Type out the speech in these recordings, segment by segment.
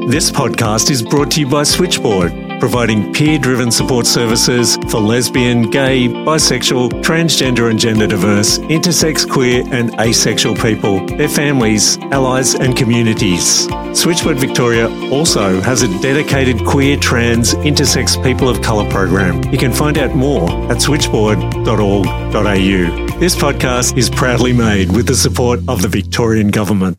This podcast is brought to you by Switchboard, providing peer-driven support services for lesbian, gay, bisexual, transgender and gender diverse, intersex, queer and asexual people, their families, allies and communities. Switchboard Victoria also has a dedicated queer, trans, intersex, people of colour program. You can find out more at switchboard.org.au. This podcast is proudly made with the support of the Victorian Government.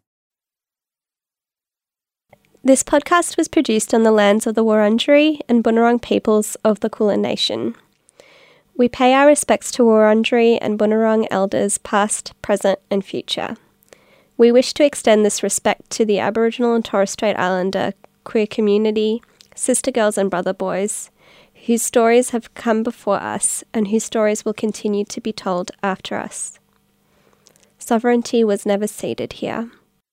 This podcast was produced on the lands of the Wurundjeri and Bunurong peoples of the Kulin Nation. We pay our respects to Wurundjeri and Bunurong elders past, present and future. We wish to extend this respect to the Aboriginal and Torres Strait Islander queer community, sister girls and brother boys, whose stories have come before us and whose stories will continue to be told after us. Sovereignty was never ceded here.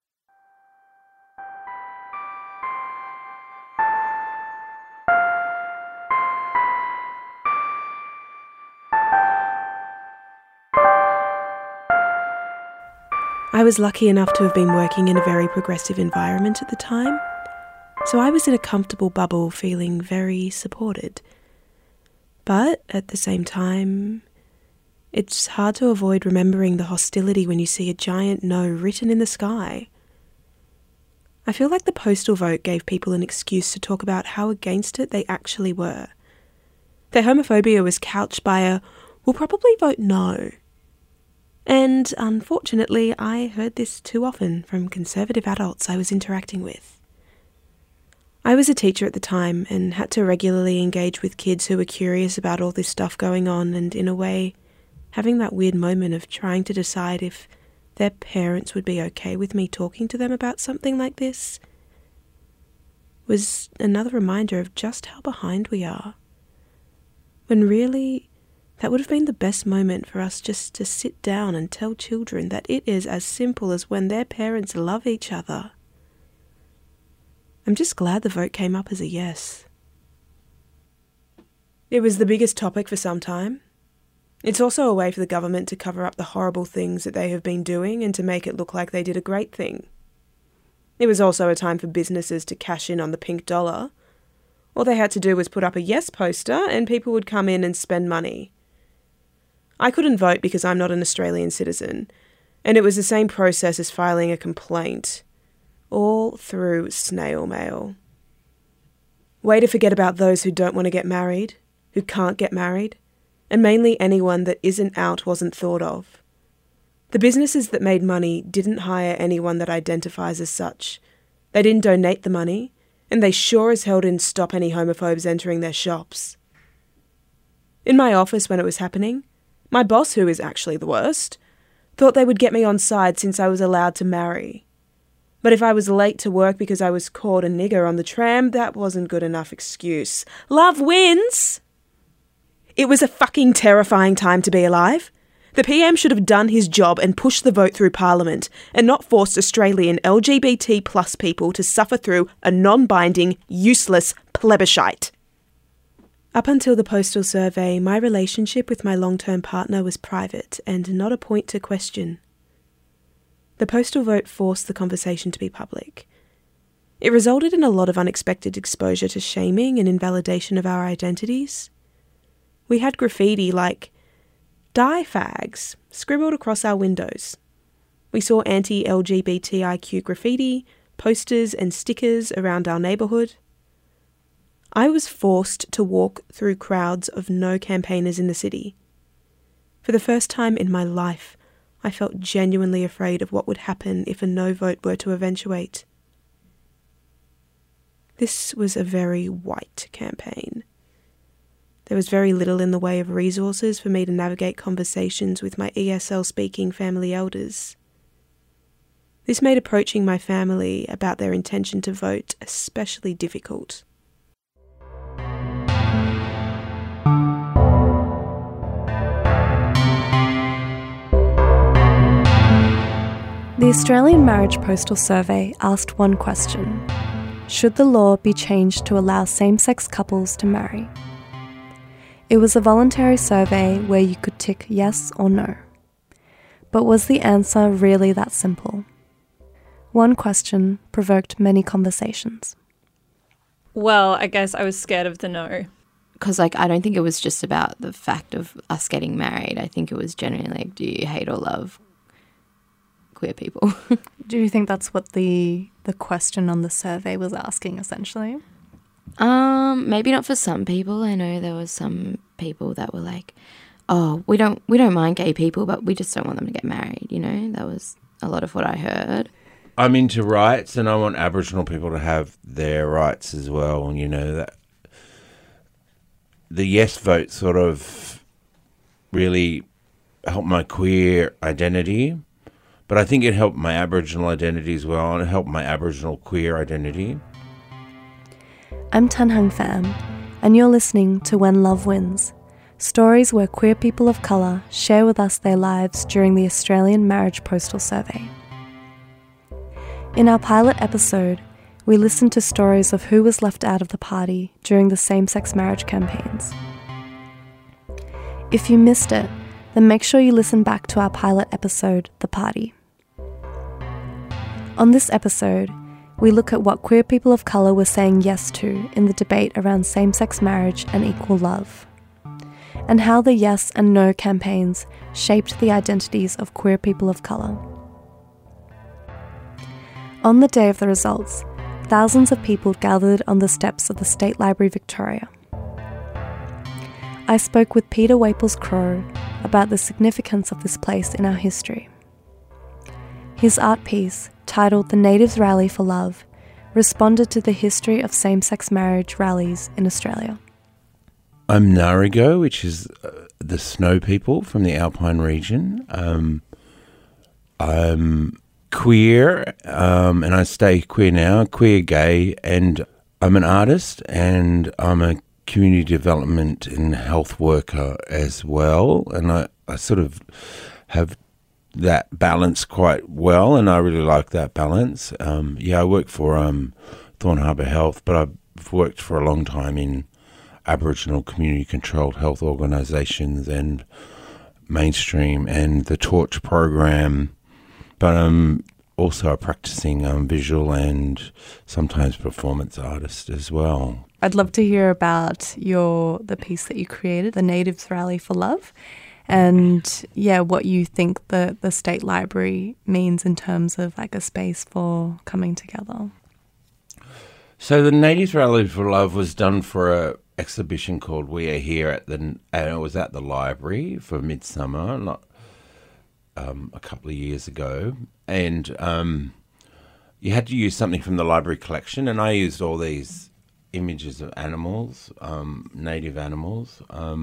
I was lucky enough to have been working in a very progressive environment at the time, so I was in a comfortable bubble feeling very supported. But at the same time, it's hard to avoid remembering the hostility when you see a giant no written in the sky. I feel like the postal vote gave people an excuse to talk about how against it they actually were. Their homophobia was couched by a, "we'll probably vote no." And unfortunately, I heard this too often from conservative adults I was interacting with. I was a teacher at the time and had to regularly engage with kids who were curious about all this stuff going on and, in a way, having that weird moment of trying to decide if their parents would be okay with me talking to them about something like this was another reminder of just how behind we are. When really, that would have been the best moment for us just to sit down and tell children that it is as simple as when their parents love each other. I'm just glad the vote came up as a yes. It was the biggest topic for some time. It's also a way for the government to cover up the horrible things that they have been doing and to make it look like they did a great thing. It was also a time for businesses to cash in on the pink dollar. All they had to do was put up a yes poster and people would come in and spend money. I couldn't vote because I'm not an Australian citizen, and it was the same process as filing a complaint, all through snail mail. Way to forget about those who don't want to get married, who can't get married, and mainly anyone that isn't out wasn't thought of. The businesses that made money didn't hire anyone that identifies as such. They didn't donate the money, and they sure as hell didn't stop any homophobes entering their shops. In my office when it was happening, my boss, who is actually the worst, thought they would get me on side since I was allowed to marry. But if I was late to work because I was called a nigger on the tram, that wasn't good enough excuse. Love wins! It was a fucking terrifying time to be alive. The PM should have done his job and pushed the vote through Parliament and not forced Australian LGBT plus people to suffer through a non-binding, useless plebiscite. Up until the postal survey, my relationship with my long-term partner was private and not a point to question. The postal vote forced the conversation to be public. It resulted in a lot of unexpected exposure to shaming and invalidation of our identities. We had graffiti like, "Die fags," scribbled across our windows. We saw anti-LGBTIQ graffiti, posters and stickers around our neighbourhood. I was forced to walk through crowds of no campaigners in the city. For the first time in my life, I felt genuinely afraid of what would happen if a no vote were to eventuate. This was a very white campaign. There was very little in the way of resources for me to navigate conversations with my ESL-speaking family elders. This made approaching my family about their intention to vote especially difficult. The Australian Marriage Postal Survey asked one question: should the law be changed to allow same-sex couples to marry? It was a voluntary survey where you could tick yes or no. But was the answer really that simple? One question provoked many conversations. Well, I guess I was scared of the no. Because, like, I don't think it was just about the fact of us getting married. I think it was generally like, do you hate or love queer people? Do you think that's what the question on the survey was asking, essentially? Maybe not for some people. I know there was some people that were like, oh, we don't mind gay people, but we just don't want them to get married, you know? That was a lot of what I heard. I'm into rights, and I want Aboriginal people to have their rights as well. And, you know, that the yes vote sort of really helped my queer identity, but I think it helped my Aboriginal identity as well, and it helped my Aboriginal queer identity. I'm Tan Hung Pham, and you're listening to When Love Wins, stories where queer people of colour share with us their lives during the Australian Marriage Postal Survey. In our pilot episode, we listened to stories of who was left out of the party during the same-sex marriage campaigns. If you missed it, then make sure you listen back to our pilot episode, The Party. On this episode, we look at what queer people of colour were saying yes to in the debate around same-sex marriage and equal love, and how the yes and no campaigns shaped the identities of queer people of colour. On the day of the results, thousands of people gathered on the steps of the State Library Victoria. I spoke with Peter Waples-Crowe about the significance of this place in our history. His art piece, titled The Natives Rally for Love, responded to the history of same-sex marriage rallies in Australia. I'm Ngarigo, which is the snow people from the Alpine region. I'm queer, and I stay queer now, queer, gay, and I'm an artist, and I'm a community development and health worker as well, and I sort of have that balance quite well, and I really like that balance. I work for Thorn Harbour Health, but I've worked for a long time in Aboriginal community-controlled health organisations and mainstream and the Torch program, but I'm also a practicing visual and sometimes performance artist as well. I'd love to hear about the piece that you created, the Natives Rally for Love, and what you think the State Library means in terms of like a space for coming together. So the Natives Rally for Love was done for a exhibition called We Are Here and it was at the library for Midsummer, a couple of years ago, and you had to use something from the library collection, and I used all these images of animals, native animals,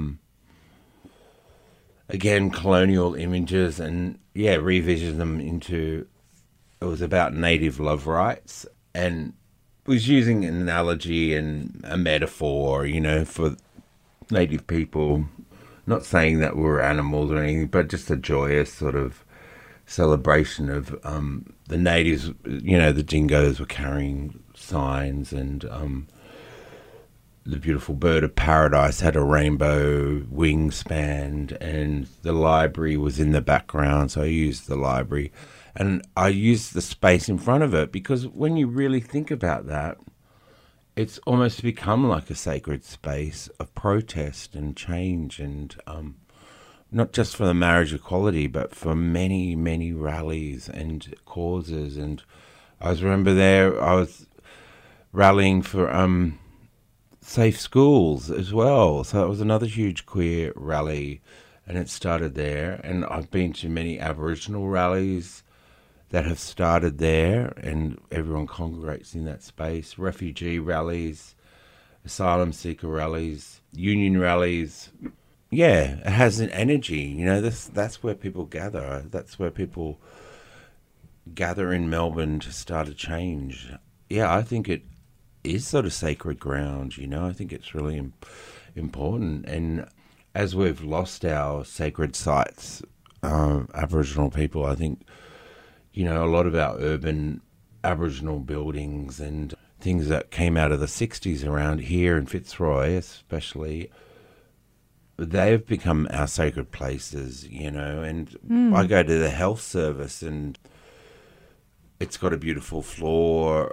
again colonial images, and revision them into. It was about native love rights, and was using an analogy and a metaphor, for native people. Not saying that we're animals or anything, but just a joyous sort of celebration of the natives. The dingoes were carrying signs, and the beautiful bird of paradise had a rainbow wingspan, and the library was in the background, so I used the library. And I used the space in front of it because when you really think about that, it's almost become like a sacred space of protest and change, and not just for the marriage equality, but for many, many rallies and causes. And I was rallying for safe schools as well. So it was another huge queer rally, and it started there. And I've been to many Aboriginal rallies that have started there, and everyone congregates in that space. Refugee rallies, asylum seeker rallies, union rallies. Yeah, it has an energy. That's where people gather. That's where people gather in Melbourne to start a change. Yeah, I think it is sort of sacred ground. I think it's really important. And as we've lost our sacred sites, Aboriginal people, I think, a lot of our urban Aboriginal buildings and things that came out of the 60s around here in Fitzroy especially, they've become our sacred places, and I go to the health service and it's got a beautiful floor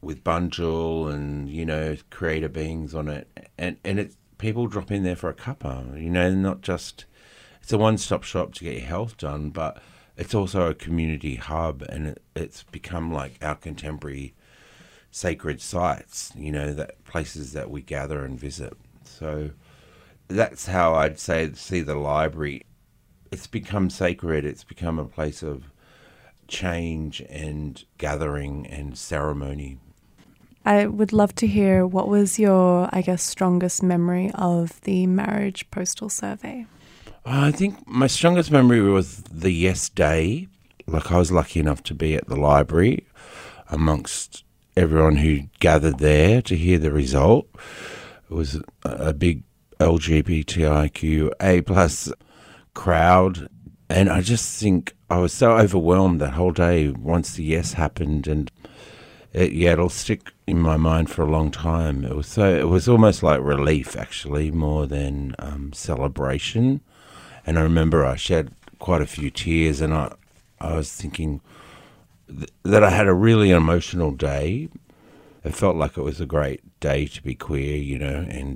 with Bunjil and, you know, creator beings on it. And it's people drop in there for a cuppa, you know, not just, it's a one-stop shop to get your health done, but it's also a community hub, and it's become like our contemporary sacred sites, you know, that places that we gather and visit. So that's how I'd see the library. It's become sacred. It's become a place of change and gathering and ceremony. I would love to hear, what was your, I guess, strongest memory of the marriage postal survey? I think my strongest memory was the Yes Day. Like, I was lucky enough to be at the library amongst everyone who gathered there to hear the result. It was a big LGBTIQA plus crowd, and I just think I was so overwhelmed that whole day once the yes happened, and it'll stick in my mind for a long time. It was almost like relief, actually, more than celebration. And I remember I shed quite a few tears, and I was thinking that I had a really emotional day. It felt like it was a great day to be queer, you know, and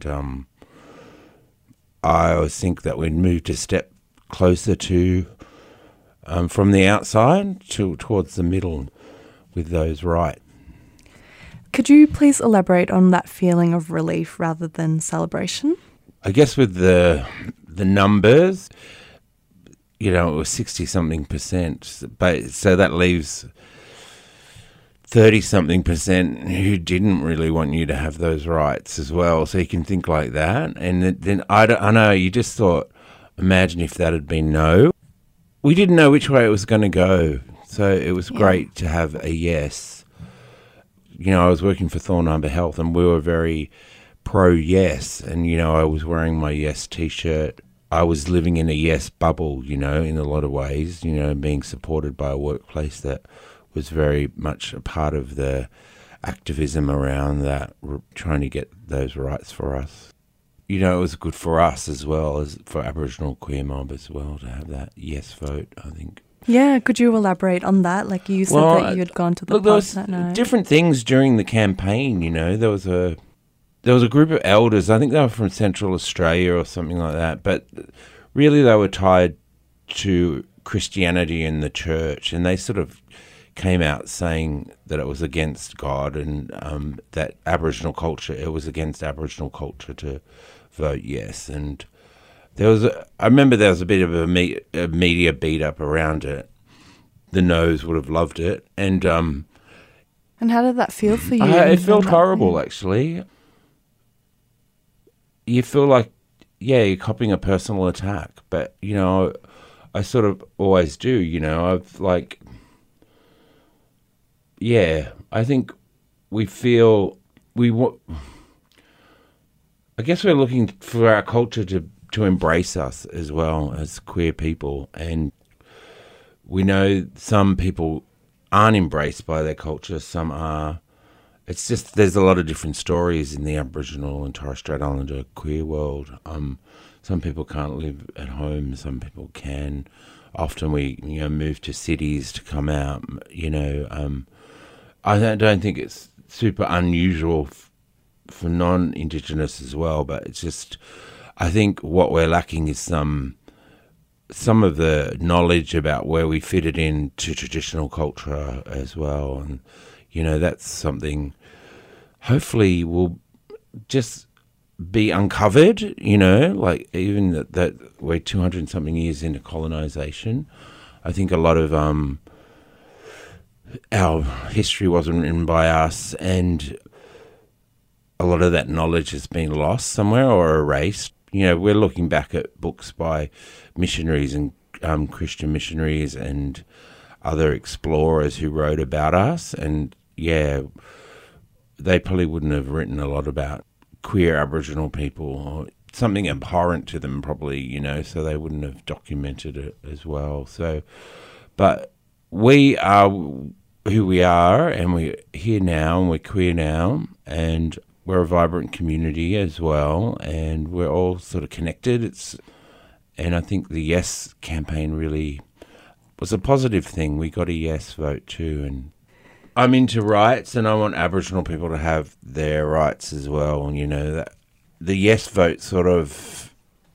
I always think that we'd moved a step closer to, from the outside towards the middle with those right. Could you please elaborate on that feeling of relief rather than celebration? I guess with the numbers, you know, it was 60-something%, but so that leaves 30-something% who didn't really want you to have those rights as well. So you can think like that. And then I know, you just thought, imagine if that had been no. We didn't know which way it was going to go. So it was great to have a yes. You know, I was working for Thorn Harbour Health, and we were very pro-yes. And, you know, I was wearing my yes T-shirt. I was living in a yes bubble, you know, in a lot of ways, you know, being supported by a workplace that was very much a part of the activism around that, trying to get those rights for us. You know, it was good for us as well as for Aboriginal queer mob as well to have that yes vote, I think. Yeah, could you elaborate on that? Like, you said that you had gone to the pub that night. Different things during the campaign, you know. There was a group of elders, I think they were from Central Australia or something like that, but really they were tied to Christianity and the church, and they sort of came out saying that it was against God and that Aboriginal culture, it was against Aboriginal culture to vote yes. And I remember there was a bit of a media beat up around it. The no's would have loved it. And how did that feel for you? It felt horrible, actually. You feel like, you're copying a personal attack. But, you know, I sort of always do, you know. I've like, I think we feel I guess we're looking for our culture to embrace us as well as queer people. And we know some people aren't embraced by their culture, some are. It's just, there's a lot of different stories in the Aboriginal and Torres Strait Islander queer world. Some people can't live at home, some people can. Often we, you know, move to cities to come out, you know. I don't think it's super unusual for non-Indigenous as well, but it's just, I think what we're lacking is some of the knowledge about where we fit it into traditional culture as well. And, you know, that's something hopefully will just be uncovered, you know, like even that we're 200-something years into colonisation. I think a lot of our history wasn't written by us, and a lot of that knowledge has been lost somewhere or erased. You know, we're looking back at books by missionaries and Christian missionaries and other explorers who wrote about us, and they probably wouldn't have written a lot about queer Aboriginal people, or something abhorrent to them probably, you know, so they wouldn't have documented it as well. So, but we are who we are, and we're here now, and we're queer now, and we're a vibrant community as well, and we're all sort of connected. And I think the Yes campaign really was a positive thing. We got a yes vote too. And I'm into rights, and I want Aboriginal people to have their rights as well. And, you know, that the yes vote sort of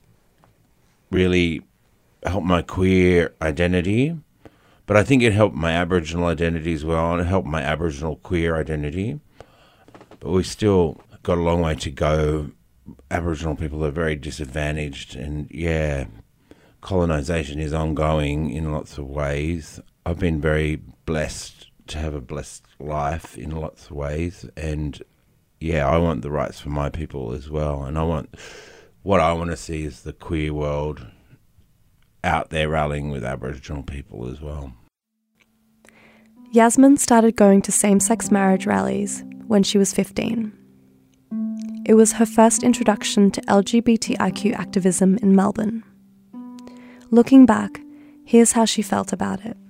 really helped my queer identity, but I think it helped my Aboriginal identity as well, and it helped my Aboriginal queer identity. But we still got a long way to go. Aboriginal people are very disadvantaged, and yeah, colonisation is ongoing in lots of ways. I've been very blessed to have a blessed life in lots of ways, and yeah, I want the rights for my people as well, and what I want to see is the queer world out there rallying with Aboriginal people as well. Yasmin started going to same-sex marriage rallies when she was 15. It was her first introduction to LGBTIQ activism in Melbourne. Looking back, here's how she felt about it.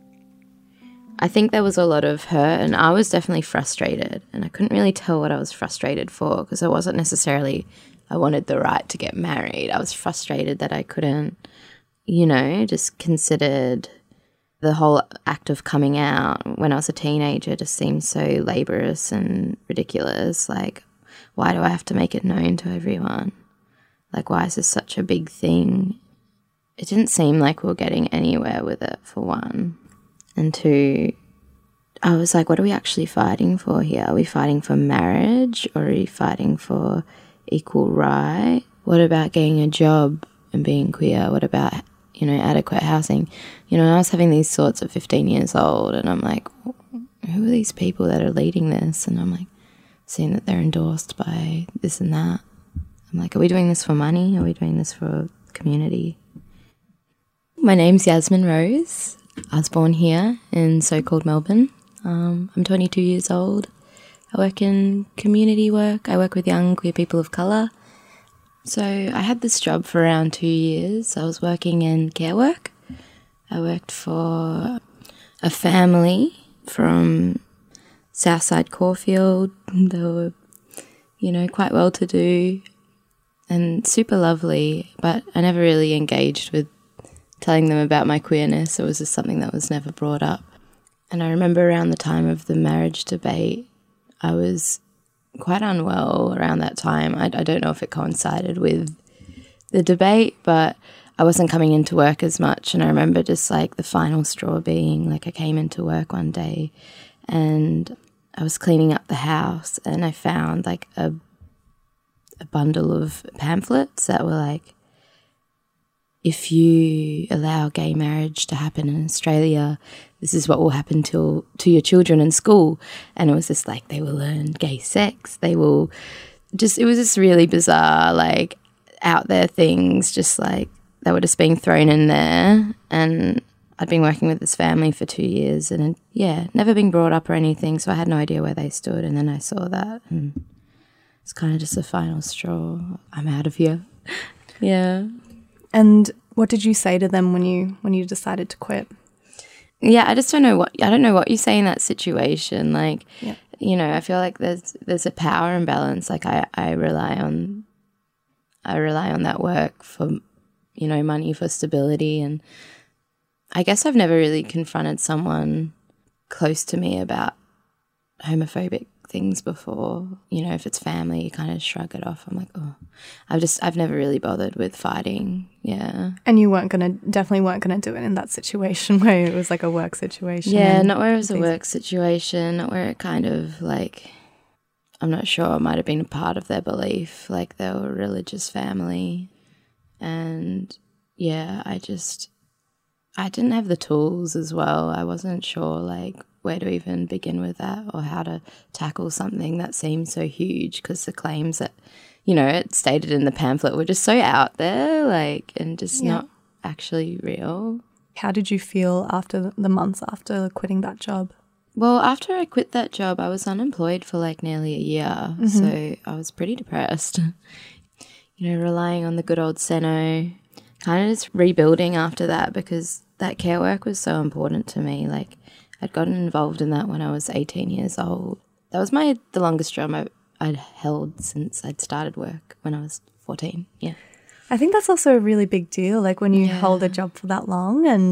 I think there was a lot of hurt, and I was definitely frustrated, and I couldn't really tell what I was frustrated for, because it wasn't necessarily I wanted the right to get married. I was frustrated that I couldn't, you know, just considered the whole act of coming out when I was a teenager just seemed so laborious and ridiculous. Like, why do I have to make it known to everyone? Like, why is this such a big thing? It didn't seem like we were getting anywhere with it, for one. And two, I was like, what are we actually fighting for here? Are we fighting for marriage, or are we fighting for equal right? What about getting a job and being queer? What about, you know, adequate housing? You know, I was having these thoughts at 15 years old, and I'm like, who are these people that are leading this? And I'm like, seeing that they're endorsed by this and that. I'm like, are we doing this for money? Are we doing this for community? My name's Yasmin Rose. I was born here in so-called Melbourne. I'm 22 years old. I work in community work. I work with young queer people of colour. So I had this job for around 2 years. I was working in care work. I worked for a family from Southside Caulfield. They were, you know, quite well-to-do and super lovely, but I never really engaged with telling them about my queerness. It was just something that was never brought up. And I remember around the time of the marriage debate, I was quite unwell around that time. I don't know if it coincided with the debate, but I wasn't coming into work as much. And I remember just like the final straw being like I came into work one day and I was cleaning up the house and I found like a bundle of pamphlets that were like, if you allow gay marriage to happen in Australia, this is what will happen to your children in school. And it was just like they will learn gay sex. They will just, it was just really bizarre, like out there things, just like they were just being thrown in there. And I'd been working with this family for 2 years and yeah, never been brought up or anything. So I had no idea where they stood. And then I saw that and it's kind of just a final straw. I'm out of here. Yeah. And what did you say to them when you decided to quit? Yeah, I don't know what you say in that situation. Like, yeah. You know, I feel like there's a power imbalance. Like I rely on that work for, you know, money, for stability. And I guess I've never really confronted someone close to me about homophobic things before. You know, if it's family, you kind of shrug it off. I'm like, oh, I've never really bothered with fighting. Yeah. And you definitely weren't gonna do it in that situation where it was like a work situation. Yeah, not where it was a work situation, not where it kind of like, I'm not sure, it might have been a part of their belief, like they were a religious family. And yeah, I didn't have the tools as well. I wasn't sure like where to even begin with that or how to tackle something that seemed so huge, because the claims that, you know, it stated in the pamphlet were just so out there, like, and just not actually real. How did you feel after the months after quitting that job? Well, after I quit that job, I was unemployed for like nearly a year. Mm-hmm. So I was pretty depressed, you know, relying on the good old Seno, kind of just rebuilding after that, because that care work was so important to me. Like, I'd gotten involved in that when I was 18 years old. That was the longest job I'd held since I'd started work when I was 14, yeah. I think that's also a really big deal, like when you hold a job for that long and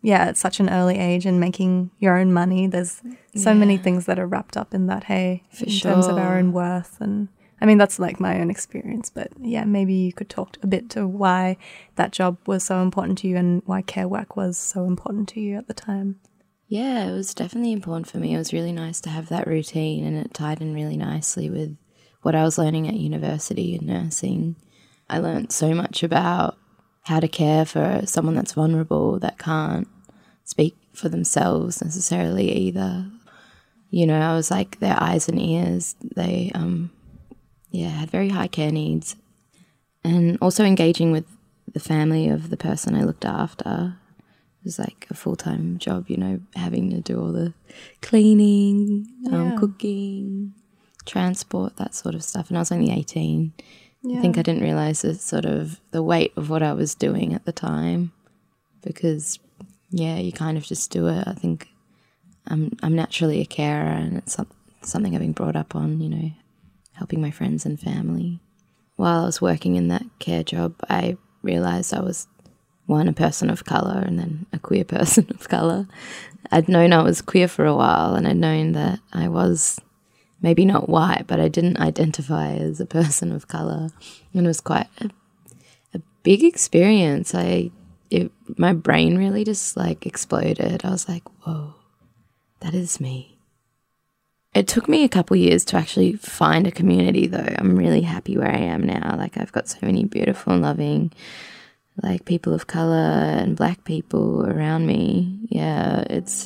at such an early age and making your own money. There's so many things that are wrapped up in that, terms of our own worth. And I mean, that's like my own experience, but yeah, maybe you could talk a bit to why that job was so important to you and why care work was so important to you at the time. Yeah, it was definitely important for me. It was really nice to have that routine, and it tied in really nicely with what I was learning at university in nursing. I learned so much about how to care for someone that's vulnerable, that can't speak for themselves necessarily either. You know, I was like their eyes and ears. They, had very high care needs. And also engaging with the family of the person I looked after. It was like a full-time job, you know, having to do all the cleaning, cooking, transport, that sort of stuff. And I was only 18. I think I didn't realise the weight of what I was doing at the time because, you kind of just do it. I think I'm naturally a carer, and it's something I've been brought up on, you know, helping my friends and family. While I was working in that care job, I realised I was, one, a person of colour and then a queer person of colour. I'd known I was queer for a while, and I'd known that I was maybe not white, but I didn't identify as a person of colour. And it was quite a big experience. My brain really just like exploded. I was like, whoa, that is me. It took me a couple years to actually find a community though. I'm really happy where I am now. Like I've got so many beautiful and loving like people of colour and black people around me. Yeah, it's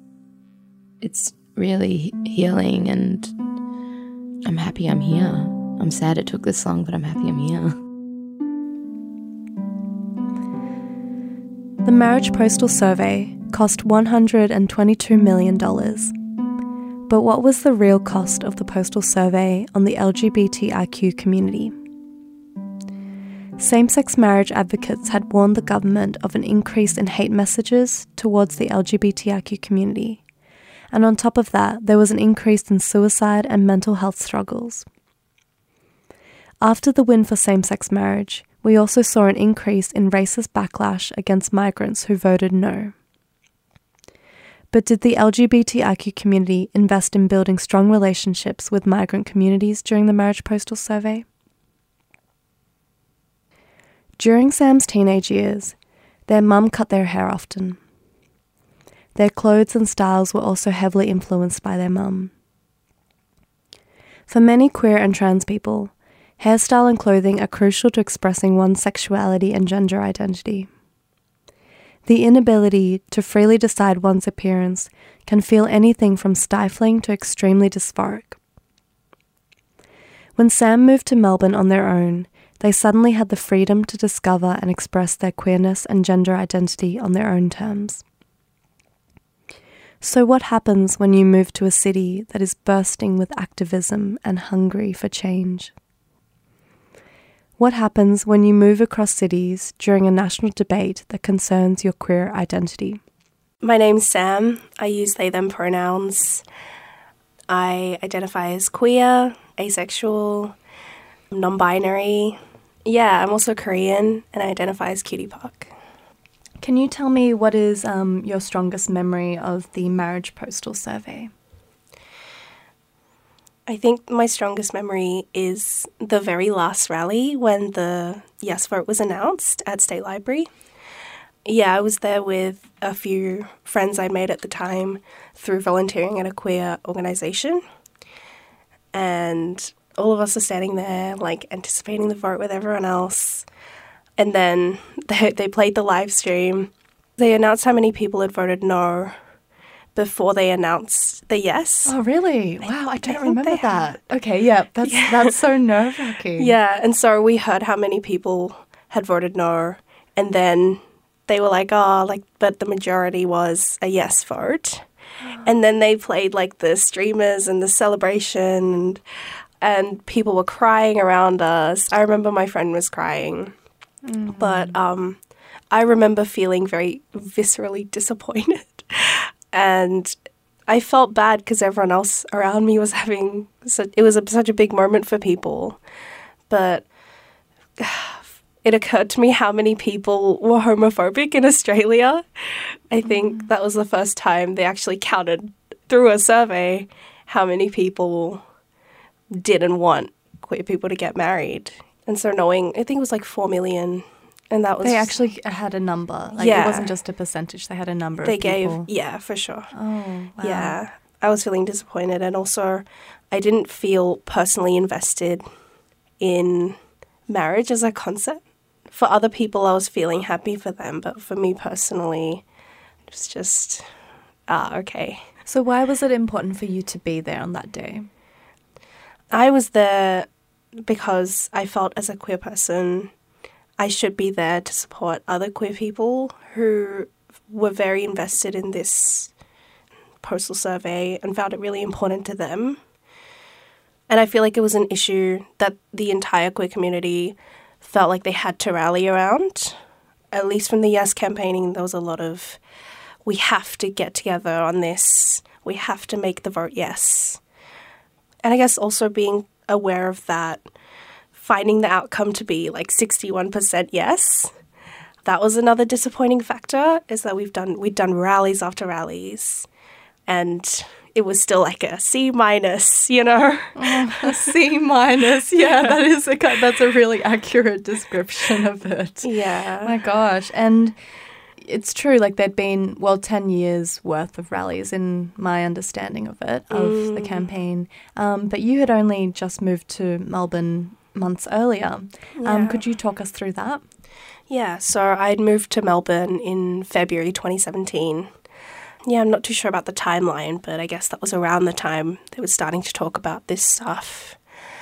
really healing, and I'm happy I'm here. I'm sad it took this long, but I'm happy I'm here. The Marriage Postal Survey cost $122 million. But what was the real cost of the Postal Survey on the LGBTIQ community? Same-sex marriage advocates had warned the government of an increase in hate messages towards the LGBTIQ community. And on top of that, there was an increase in suicide and mental health struggles. After the win for same-sex marriage, we also saw an increase in racist backlash against migrants who voted no. But did the LGBTIQ community invest in building strong relationships with migrant communities during the Marriage Postal Survey? During Sam's teenage years, their mum cut their hair often. Their clothes and styles were also heavily influenced by their mum. For many queer and trans people, hairstyle and clothing are crucial to expressing one's sexuality and gender identity. The inability to freely decide one's appearance can feel anything from stifling to extremely dysphoric. When Sam moved to Melbourne on their own, they suddenly had the freedom to discover and express their queerness and gender identity on their own terms. So what happens when you move to a city that is bursting with activism and hungry for change? What happens when you move across cities during a national debate that concerns your queer identity? My name's Sam. I use they, them pronouns. I identify as queer, asexual, non-binary. Yeah, I'm also Korean and I identify as cutie Park. Can you tell me what is your strongest memory of the Marriage Postal Survey? I think my strongest memory is the very last rally when the yes vote was announced at State Library. Yeah, I was there with a few friends I'd made at the time through volunteering at a queer organisation. And all of us are standing there, like, anticipating the vote with everyone else. And then they played the live stream. They announced how many people had voted no before they announced the yes. Oh, really? Wow, I don't remember that. Okay, yeah, that's so nerve-wracking. Yeah, and so we heard how many people had voted no, and then they were like, but the majority was a yes vote. And then they played, like, the streamers and the celebration, and people were crying around us. I remember my friend was crying. Mm-hmm. But I remember feeling very viscerally disappointed. And I felt bad because everyone else around me was it was such a big moment for people. But it occurred to me how many people were homophobic in Australia. I think that was the first time they actually counted through a survey how many people didn't want queer people to get married. And so knowing, I think it was like 4 million. And that was... They actually had a number. Like, it wasn't just a percentage. They had a number of people. Yeah, for sure. Oh, wow. Yeah. I was feeling disappointed. And also, I didn't feel personally invested in marriage as a concept. For other people, I was feeling happy for them. But for me personally, it was just, okay. So why was it important for you to be there on that day? I was there because I felt as a queer person, I should be there to support other queer people who were very invested in this postal survey and found it really important to them. And I feel like it was an issue that the entire queer community felt like they had to rally around. At least from the Yes campaigning, there was a lot of, we have to get together on this. We have to make the vote yes. And I guess also being aware of that, finding the outcome to be like 61% yes, that was another disappointing factor, is that we'd done rallies after rallies, and it was still like a C-, you know? A C-, yeah, that's a really accurate description of it. Yeah. My gosh. And it's true, like there'd been, 10 years worth of rallies in my understanding of it, of the campaign. But you had only just moved to Melbourne months earlier. Yeah. Could you talk us through that? Yeah, so I'd moved to Melbourne in February 2017. Yeah, I'm not too sure about the timeline, but I guess that was around the time they were starting to talk about this stuff.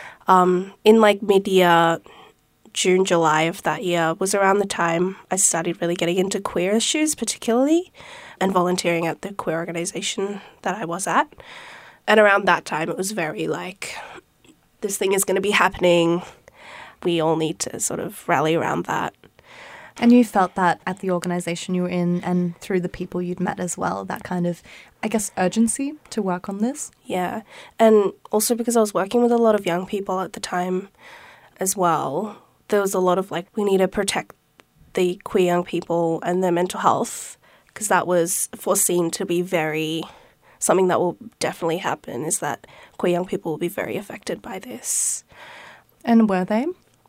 In like mid-year, June, July of that year was around the time I started really getting into queer issues particularly, and volunteering at the queer organisation that I was at. And around that time it was very like, this thing is going to be happening. We all need to sort of rally around that. And you felt that at the organisation you were in and through the people you'd met as well, that kind of, I guess, urgency to work on this? Yeah. And also because I was working with a lot of young people at the time as well, there was a lot of like, we need to protect the queer young people and their mental health, because that was foreseen to be something that will definitely happen, is that queer young people will be very affected by this. And were they?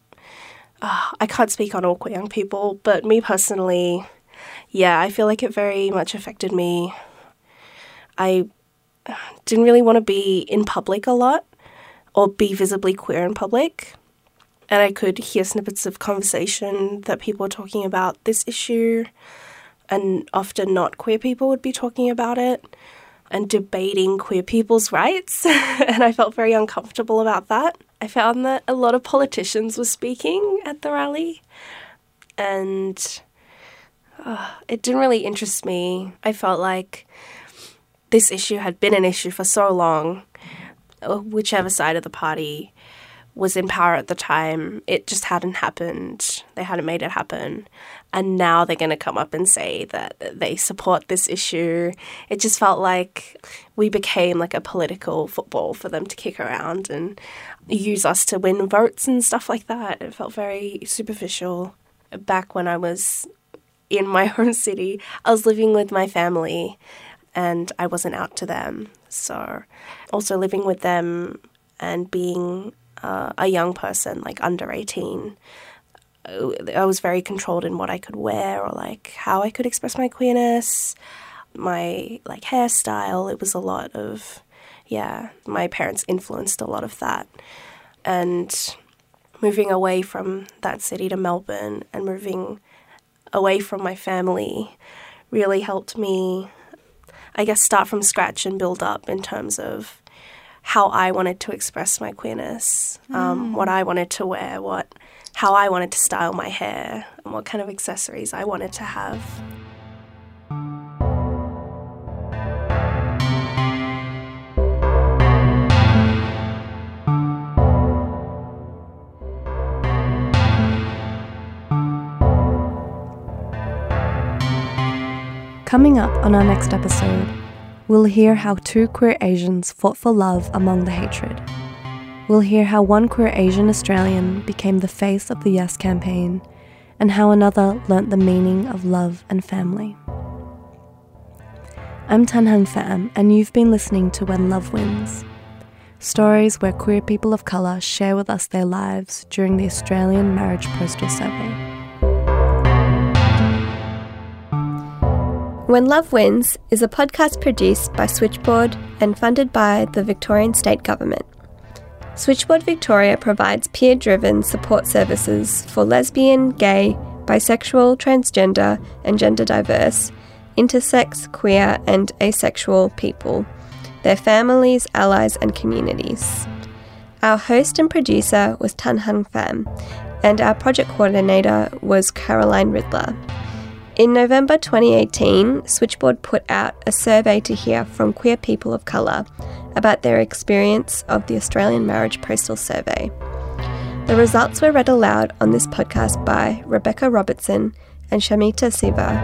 I can't speak on all queer young people, but me personally, yeah, I feel like it very much affected me. I didn't really want to be in public a lot or be visibly queer in public. And I could hear snippets of conversation that people were talking about this issue, and often not queer people would be talking about it and debating queer people's rights. And I felt very uncomfortable about that. I found that a lot of politicians were speaking at the rally, and it didn't really interest me. I felt like this issue had been an issue for so long. Whichever side of the party was in power at the time, it just hadn't happened. They hadn't made it happen. And now they're going to come up and say that they support this issue. It just felt like we became like a political football for them to kick around and use us to win votes and stuff like that. It felt very superficial. Back when I was in my home city, I was living with my family and I wasn't out to them. So also living with them and being a young person, like under 18, I was very controlled in what I could wear or like how I could express my queerness, my like hairstyle. It was a lot of, my parents influenced a lot of that. And moving away from that city to Melbourne and moving away from my family really helped me, I guess, start from scratch and build up in terms of how I wanted to express my queerness, what I wanted to wear, how I wanted to style my hair, and what kind of accessories I wanted to have. Coming up on our next episode, we'll hear how 2 queer Asians fought for love among the hatred. We'll hear how one queer Asian Australian became the face of the Yes campaign, and how another learnt the meaning of love and family. I'm Tan Hung Pham, and you've been listening to When Love Wins. Stories where queer people of colour share with us their lives during the Australian Marriage Postal Survey. When Love Wins is a podcast produced by Switchboard and funded by the Victorian State Government. Switchboard Victoria provides peer-driven support services for lesbian, gay, bisexual, transgender and gender diverse, intersex, queer and asexual people, their families, allies and communities. Our host and producer was Tan Hung Pham, and our project coordinator was Caroline Riddler. In November 2018, Switchboard put out a survey to hear from queer people of colour about their experience of the Australian Marriage Postal Survey. The results were read aloud on this podcast by Rebecca Robertson and Shamita Siva.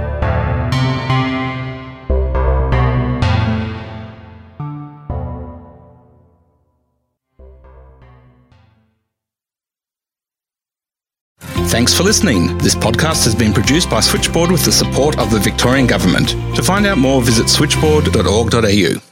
Thanks for listening. This podcast has been produced by Switchboard with the support of the Victorian Government. To find out more, visit switchboard.org.au.